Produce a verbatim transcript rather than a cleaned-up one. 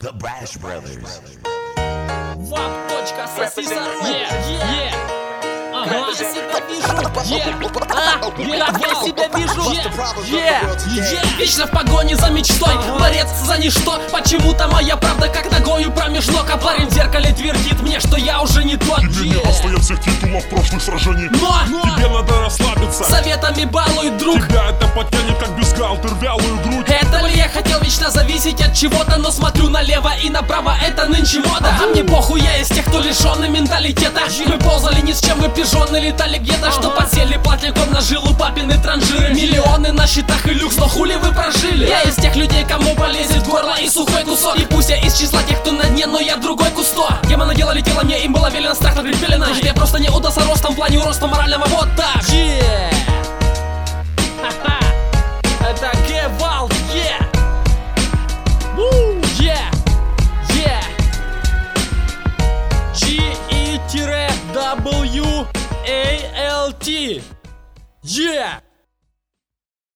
The Brash Brothers. Вап.сосисору. Yeah, ага, я себя вижу. Yeah, а, как я себя вижу. Yeah, yeah. Вечно в погоне за мечтой, борец за ничто. Почему-то моя правда как ногою промеж ног. А парень в зеркале твердит мне, что я уже не тот. Тебе не остается всех титулов прошлых сражений. Но, тебе надо расслабиться. Советами балует друг. Тебя это потянет как бюстгальтер вялую грудь. Это ли я хотел вечно зависеть от чего-то, но смотрю налево и направо, это нынче мода. А мне похуй, я из тех, кто лишённый менталитета. Мы ползали ни с чем, мы пижоны летали где-то, что подсели платником на жилу папины транжиры. Миллионы на счетах и люкс, но хули вы прожили? Я из тех людей, кому полезет в горло и сухой кусок. И пусть я из числа тех, кто на дне, но я другой кусто. Демоны делали тело, мне им было велено, страх накрыть пеленой. Я просто не удался ростом в плане роста морального, вот так. Yeah. Это Гевалд, yeah. Woo, yeah, yeah. G-E-W-A-L-T. Yeah.